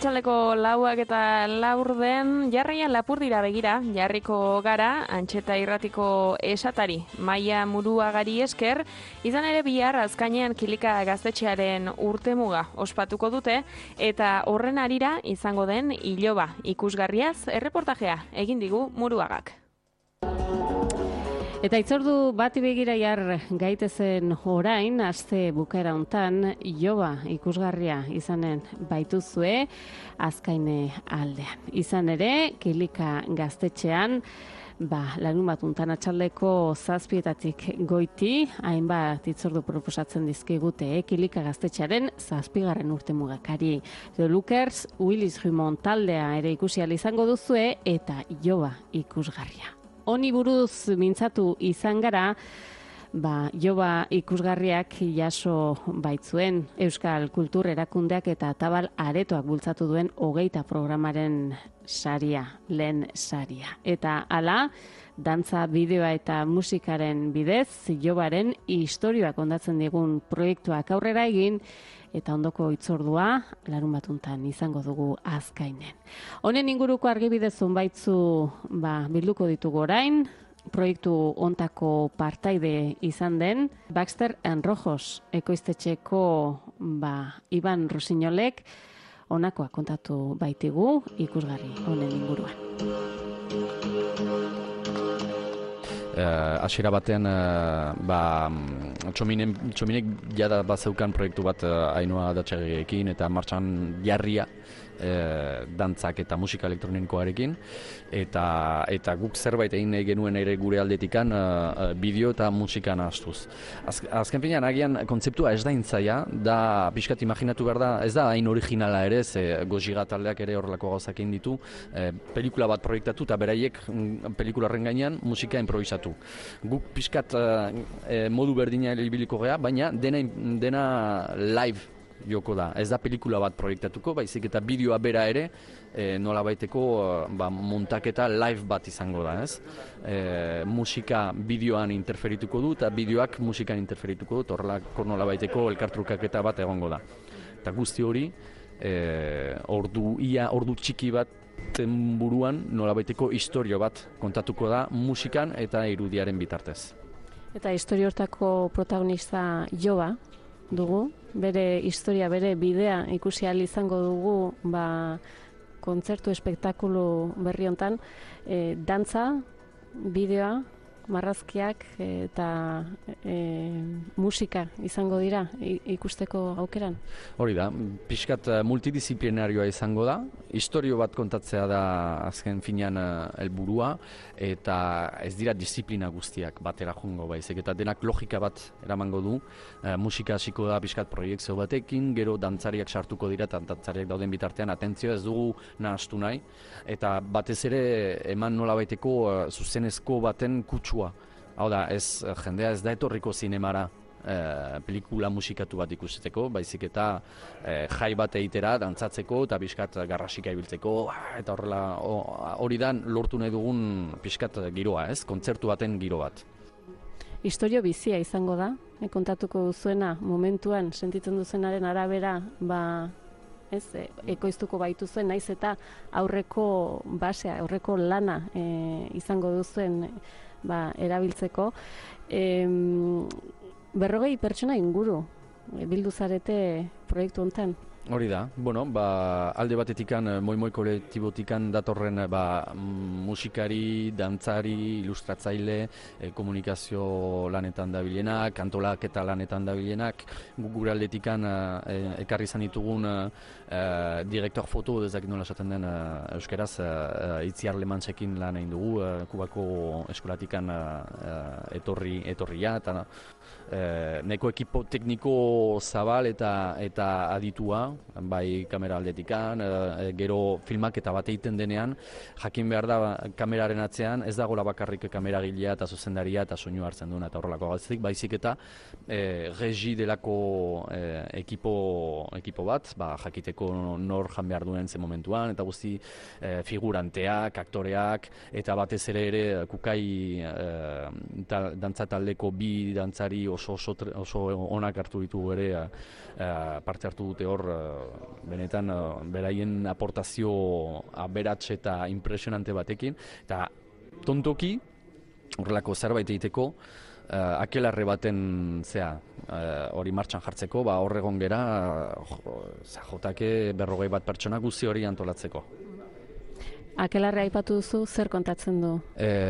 Arratsaldeko 4:04 jarraian Lapurdira begira, jarriko gara Antxeta Irratiko esatari, Maia Muruagari esker, izan ere bihar azkainean Kilika gaztetxearen urtemuga ospatuko dute, eta horren harira izango den iloba ikusgarriaz erreportajea egin digu Muruagak. Eta itzordu bati begira jar gaitezen orain, aste bukaera hontan iloba ikusgarria izanen baituzue Azkaine aldean. Izan ere, Kilika gaztetxean, larunbat untan atxaldeko 7:00 goiti, hainbat itzordu proposatzen dizkigute, Kilika gaztetxearen 7. urtemugakari. The Lookers, Willis Drummond taldea ere ikusi ahal izango duzue, eta iloba ikusgarria. Honi buruz mintzatu izan gara, iloba ikusgarriak jaso baitzuen Euskal Kultur Erakundeak eta Tabal Aretoak bultzatu duen 20 programaren saria, lehen saria. Eta hala, dantza, bideoa eta musikaren bidez, ilobaren istorioak kontatzen digun proiektuak aurrera egin, eta ondoko itzordua larunbatuntan izango dugu Azkainen. Honen inguruko argibide zonbaitzu bilduko ditugu orain, proiektu hontako partaide izan den, Baxter and Rojos ekoiztetxeko Iban Rusinolek honakoa kontatu baitigu ikusgarri honen inguruan. Hasiera batean txominek jada bazeukan proiektu bat Ainhoa Datxagirekin eta martxan jarria dantzak eta musika elektronikoarekin eta guk zerbait egin nahi genuen ere gure aldetikan bideo eta musikan ahaztuz. Azken finean agian kontzeptua ez da intzaia, da pixkat imaginatu behar da, ez da hain originala ere, ze Gojiga taldeak ere horrelako gauzak egin ditu, pelikula bat proiektatu eta beraiek pelikula horren gainean musika improvisatu. Guk pixkat modu berdina ibiliko gea, baina dena live joko da. Ez da pelikula bat proiektatuko, baizik eta bideoa bera ere nola baiteko montaketa live bat izango da, ez? Musika bideoan interferituko du eta bideoak musikan interferituko du, horrelako nola baiteko elkartrukaketa bat egongo da. Eta guzti hori, ordu txiki bat buruan nola baiteko istorio bat kontatuko da musikan eta irudiaren bitartez. Eta istorio hortako protagonista iloba dugu, bere historia, bere bidea ikusi ahal izango dugu kontzertu espektakulu berri hontan, dantza, bideoa, marrazkiak eta musika izango dira ikusteko aukeran? Hori da, pixkat multidisciplinarioa izango da, istorio bat kontatzea da azken finean helburua, eta ez dira disiplina guztiak batera joango baizik, eta denak logika bat eramango du, musika hasiko da pixkat proiektzio batekin, gero dantzariak sartuko dira, eta dantzariak dauden bitartean atentzioa ez dugu nahastu nahi, eta batez ere eman nola baiteko zuzenezko baten kutsua. Hau da, jendea ez da etorriko zinemara pelikula musikatu bat ikusteko, baizik eta jai bat egitera, dantzatzeko eta pixkat garrasika ibiltzeko, eta horrela hori da lortu nahi dugun pixkat giroa, kontzertu baten giro bat. Istorio bizia izango da, kontatuko duzuena momentuan sentitzen duzenaren arabera, ekoiztuko baitu zuen, naiz eta aurreko basea, aurreko lana izango duzuen erabiltzeko. 40 pertsona inguru bildu zarete proiektu hontan. Hori da, alde batetikan, moi kolektibotikan datorren musikari, dantzari, ilustratzaile, komunikazio lanetan dabilenak, antolaketa lanetan dabilenak, gure aldetikan ekarri izan ditugun direktor foto, ezakit nola esaten den euskeraz, Itziar Lemantzekin lan egin dugu, Kubako eskolatikan etorria, eta neko ekipo tekniko zabal eta aditua, bai kamera aldetikan, gero filmaketa bat egiten denean, jakin behar da kameraren atzean, ez dagoela bakarrik kameragilea eta zuzendaria eta soinu hartzen duena eta horrelako gauzik, baizik eta regi delako ekipo bat, jakiteko nor jan behar duen zen momentuan, eta guzti figuranteak, aktoreak, eta batez ere Kukai dantza taldeko bi dantzari oso onak hartu ditugu ere, parte hartu dute hor benetan beraien aportazio aberats eta impresionante batekin, eta tontoki horrelako zerbait egiteko, akelarre baten hori martxan jartzeko, hor egon gera jotake 40 pertsona guzti hori antolatzeko. Akelarre aipatu duzu, zer kontatzen du?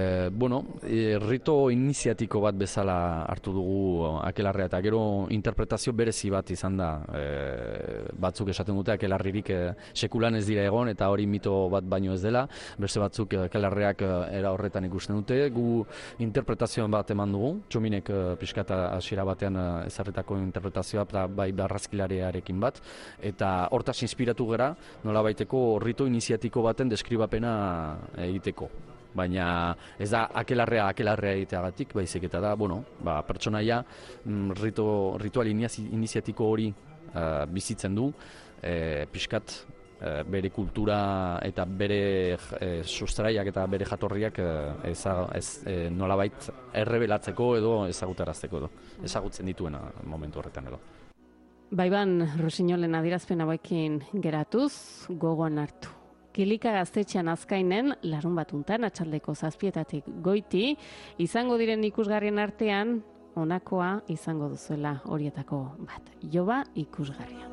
Rito iniziatiko bat bezala hartu dugu akelarrea, eta gero interpretazio berezi bat izan da. Batzuk esaten dute akelarririk sekulan ez dira egon, eta hori mito bat baino ez dela. Beste batzuk akelarreak era horretan ikusten dute. Gu interpretazio bat eman dugu, Txominek pixkata hasiera batean ezarritako interpretazioa, eta bai barrazkilarearekin bat. Eta hortaz inspiratu gara, nolabaiteko rito iniziatiko baten deskribapena egiteko. Baina ez da akelarrea egiteagatik, baizik eta da, pertsonaia ritual iniziatiko hori bizitzen du, pixkat bere kultura eta bere sustraiak eta bere jatorriak nolabait errebelatzeko edo ezagutarazteko edo, ezagutzen dituena momentu horretan edo. Baiban, Rosinolen adierazpen hauekin geratuz, gogoan hartu. Kilika Gaztetxean Azkainen, larun batuntan, atxaldeko 7:00 goiti, izango diren ikusgarrien artean, honakoa izango duzuela horietako bat. Joba ikusgarria.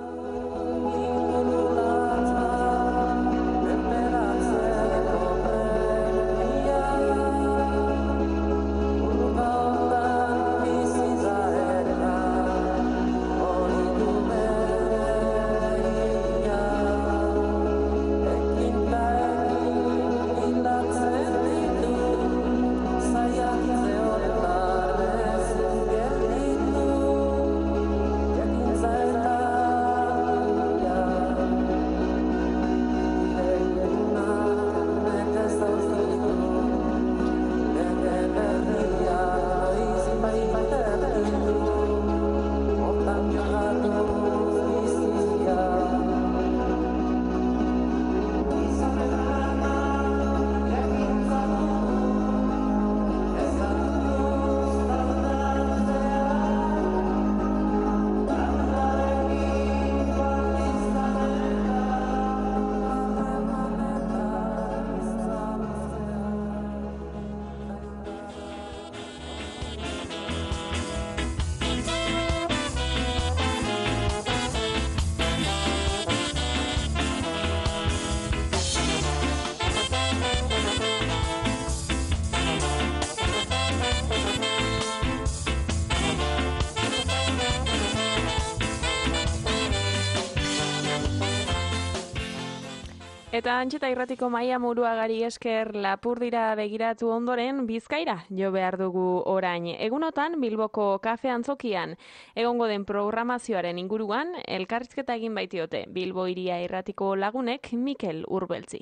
Eta Antxeta Irratiko Maia Muruagari esker Lapurdira begiratu ondoren Bizkaira jo behar dugu orain. Egunotan Bilboko kafe antzokian egongo den programazioaren inguruan elkarrizketa egin baitiote Bilbo Hiria Irratiko lagunek Mikel Urbeltzi.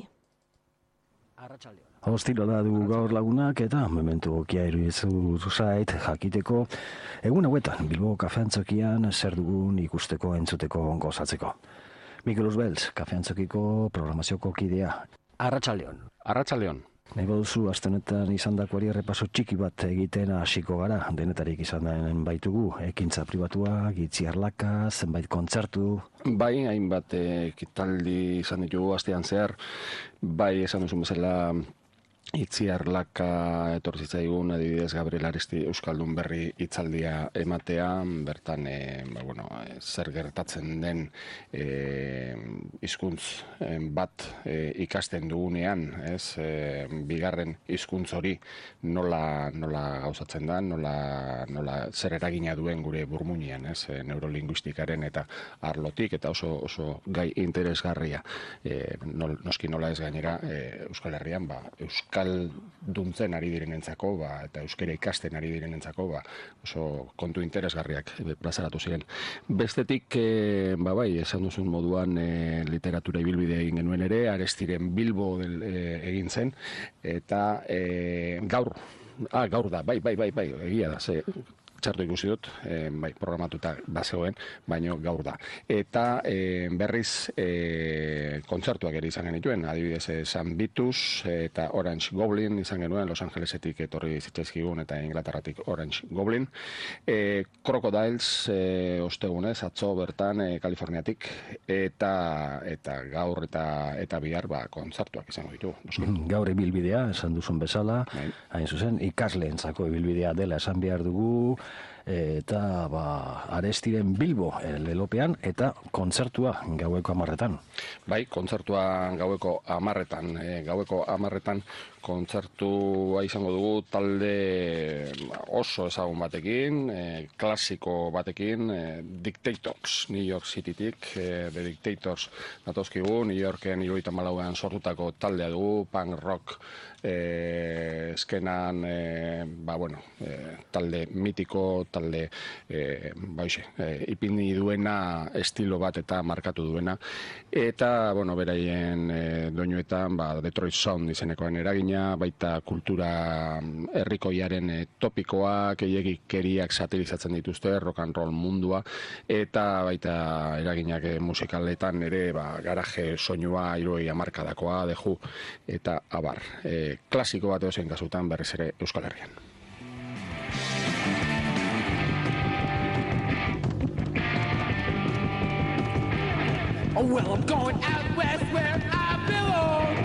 Hostilo da du gaur lagunak eta momentu okia irudizu zait jakiteko egun hauetan Bilbo kafe antzokian zer dugun ikusteko entzuteko gozatzeko. Mikel Urbeltz, kafe antzokiko programazioko kidea. Arratsaldeon. Arratsaldeon. Nahi baduzu, aste honetan izandakoari errepaso txiki bat egiten hasiko gara, denetarik izan den baitugu, ekintza pribatua, Itziarlaka, zenbait kontzertu. Bai, hainbat ekitaldi izan ditugu astean zehar, bai esan duzun bezala Itziarlaka etorri zitzaigun, adibidez Gabriel Aresti Euskaldun Berri hitzaldia ematea, bertan zer gertatzen den hizkuntz bat ikasten dugunean, bigarren hizkuntz hori nola gauzatzen da, nola zer eragina duen gure burmuinean, neurolinguistikaren eta arlotik, eta oso gai interesgarria. Noski nola ez gainera Euskal Herrian, Euskal duntzen ari direnentzako, eta euskara ikasten ari direnentzako, oso kontu interesgarriak plazaratu ziren. Bestetik, esan duzun moduan literatura ibilbide egin genuen ere, Arestiren Bilbo egin zen, eta gaur da, bai, egia da, txarto ikusi dut, bai, programatuta bazegoen, baino gaur da. Eta berriz kontzertuak ere izan genituen, adibidez San Vitus eta Orange Goblin izan genuen, Los Angelesetik etorri zitzaizkigun eta Inglaterratik Orange Goblin. Crocodiles ostegunez, atzo bertan Kaliforniatik, eta gaur eta bihar kontzertuak izango ditugu. Gaur ibilbidea, esan duzun bezala, hain zuzen, ikasleentzako ibilbidea dela esan behar dugu, eta Arestiren Bilbo lelopean, eta kontzertua gaueko 10:00. Bai, kontzertua gaueko 10:00. Gaueko 10:00 kontzertua izango dugu talde oso ezagun batekin, klasiko batekin, Dictators, New York Citytik, The Dictators datozkigu, New Yorken 74an sortutako taldea dugu, punk rock eskenan, talde mitiko, talde ipini duena, estilo bat eta markatu duena, eta beraien doinuetan Detroit Sound izenekoen eragina, baita kultura herrikoiaren topikoak, gehiagikeriak satirizatzen dituzte, rock and roll mundua, eta baita eraginak musikaletan ere garaje soinua 70 hamarkadakoa, The Who, eta abar. Klasiko bat edozein kasutan berriz ere Euskal Herrian. Oh, well, I'm going out west where I belong.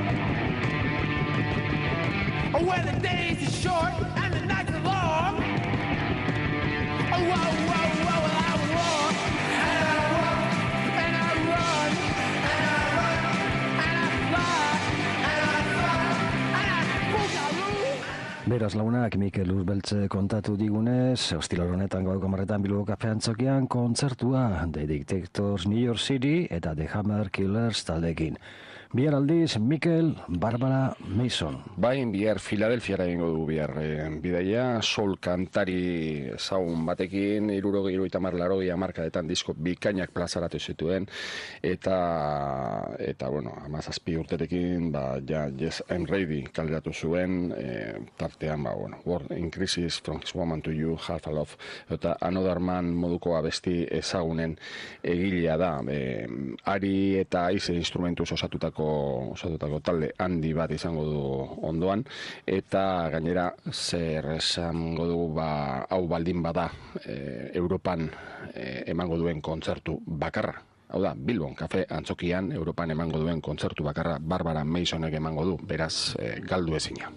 Oh, where the days are short and the nights are long. Oh, whoa, whoa, whoa, well, I walk and I walk and I run and I run and I fly and I fly and I boogaloo. Beraz lagunak, Mikel Luzbeltze kontatu digunez, ostirale honetan gaueko 10:00 Bilboko Kafe Antzokian kontzertua The Dictators New York City eta The Hammer Killers taldeekin. Bihar aldiz, Mikel, Barbara Mason. Bai, bihar Filadelfiara egingo du bihar bidaia, soul kantari ezagun batekin, 70, 80 hamarkadetan disko bikainak plazaratu zituen, eta 17 urterekin, Yes, I'm Ready kaleratu zuen, tartean, World in Crisis, From His Woman to You, Half a Love, eta Another Man moduko abesti ezagunen egilea da. Ari eta aize instrumentuz osatutako talde handi bat izango du ondoan, eta gainera zer esango dugu hau baldin bada Europan emango duen kontzertu bakarra. Hau da, Bilbon Kafe Antzokian Europan emango duen kontzertu bakarra Barbara Masonek emango du, beraz galdu ezina.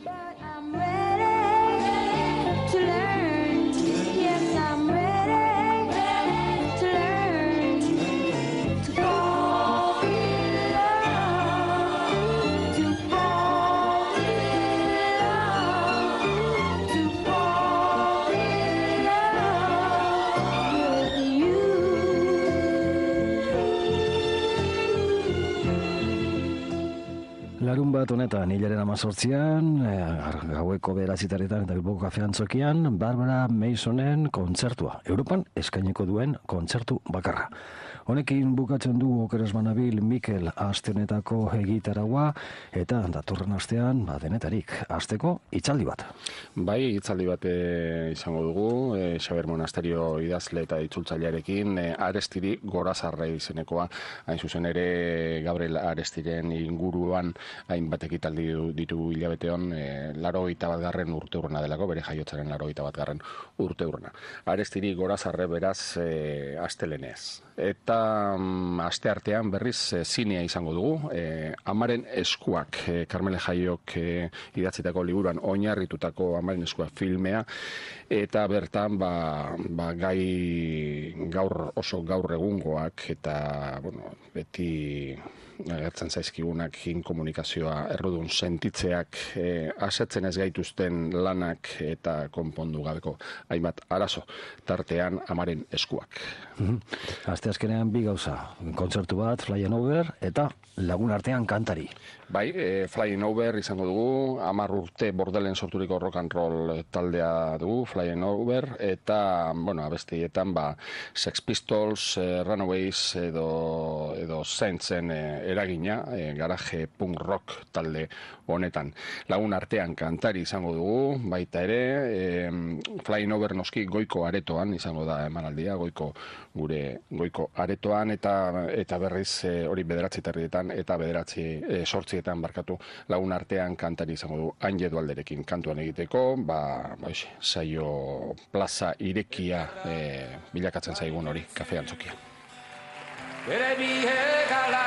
Larun bat honetan, hilaren 18an, gaueko 9:00 eta Bilboko Kafe Antzokian, Barbara Masonen kontzertua. Europan eskainiko duen kontzertu bakarra. Honekin bukatzen du okeres banabil Mikel aste honetako egitaragua, eta datorren astean, denetarik, asteko hitzaldi bat. Bai, hitzaldi bat izango dugu, Xaber Monasterio idazle eta itzultzailearekin, Arestiri Gorazarre izenekoa, hain zuzen ere Gabriel Arestiren inguruan hainbat ekitaldi ditu hilabeteon, 81. urteurrena delako, bere jaiotzaren 81. urteurrena. Arestiri Gorazarre beraz astelenez. Eta aste artean berriz zinea izango dugu, Amaren eskuak, Karmele Jaiok idatzitako liburuan oinarritutako Amaren eskuak filmea, eta bertan gai oso gaur egungoak eta beti agertzen zaizkigunak komunikazioa errudun sentitzeak asetzen ez gaituzten lanak eta konpondu gabeko hainbat arazo, tartean Amaren eskuak. Asteazkenean bi gauza, kontzertu bat, Flying Over, eta lagun artean kantari. Bai, Flying Over izango dugu, 10 urte Bordelen sorturiko rock and roll taldea dugu, Flying Over, eta, abestietan, Sex Pistols, Runaways edo Saintsen eragina, garaje punk rock talde honetan. Lagun artean kantari izango dugu, baita ere, Flying Over noski goiko aretoan izango da emanaldia, goiko aretoan, eta berriz hori 9:00 eta 8:00 barkatu, lagun artean kantari izango du Aine Dualderekin kantuan egiteko, saio plaza irekia bilakatzen zaigun hori, kafe antzokia. Bere bihegala,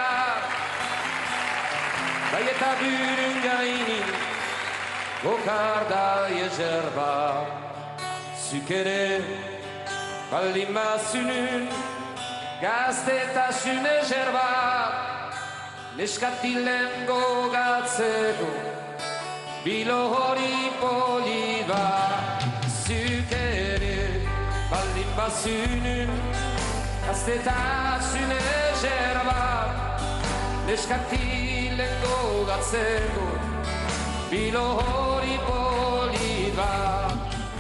bai eta bürün gainik, gokarda ezerba, zuk ere baldin bazunun, gaztetasun ezerba, neskatilen gogatzeko, bilo hori poli bat, zuk ere baldin bazunun, gaztetasun ezerba, neskatilen gogatzeko, bilo hori poli bat.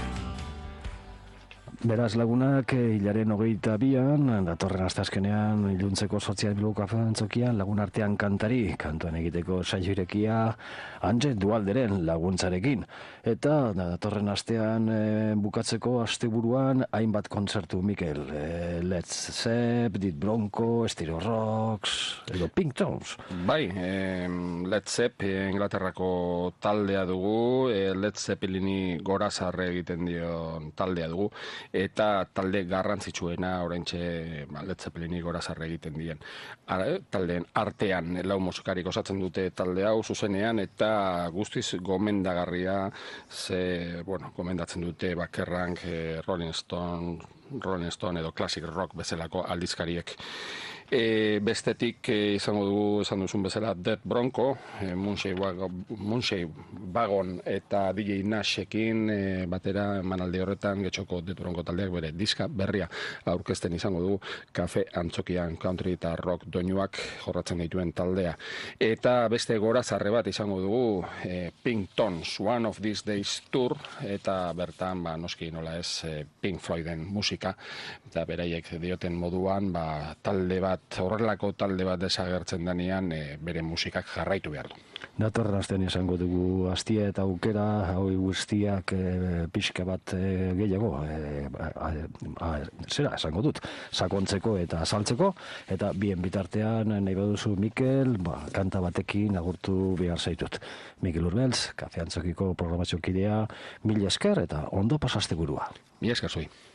Beraz lagunak, hilaren 22an, datorren asteazkenean, iluntzeko 8:00 Bilboko kafe antzokian, lagun artean kantari, kantuan egiteko saio irekia, Aine Dualderen laguntzarekin. Eta datorren astean bukatzeko asteburuan hainbat kontzertu, Mikel. Led Zepp, Dit Bronco, Stereo Rocks, edo Pink Tones. Bai, Led Zepp Inglaterrako taldea dugu, Led Zeppelini gorazarre egiten dio taldea dugu, eta talde garrantzitsuena oraintxe Led Zeppelini gorazarre egiten dien. Taldeen artean lau musikarik osatzen dute talde hau zuzenean, eta guztiz gomendagarria, gomendatzen dute bakerrank Rolling Stone edo Classic Rock bezalako aldizkariek. Bestetik izango dugu, esan duzun bezala, Dead Bronco, Moonshade Wagon eta DJ Nashekin batera emanaldi horretan getxoko Dead Bronco taldeak bere diska berria aurkezten izango dugu kafe antzokian country eta rock doinuak jorratzen dituen taldea. Eta beste gorazarre bat izango dugu Pink Tones, One of These Days Tour, eta bertan noski nola ez Pink Floyden musika, eta beraiek dioten moduan horrelako talde bat desagertzen denean bere musikak jarraitu behar du. Datorren astean izango dugu astia eta aukera, hau guztiak pixka bat gehiago, esango dut, sakontzeko eta azaltzeko, eta bien bitartean nahi baduzu Mikel, kanta batekin agurtu behar zaitut. Mikel Urbeltz, Kafe Antzokiko programaziokidea, mila esker eta ondo pasaste burua. Mila esker zui.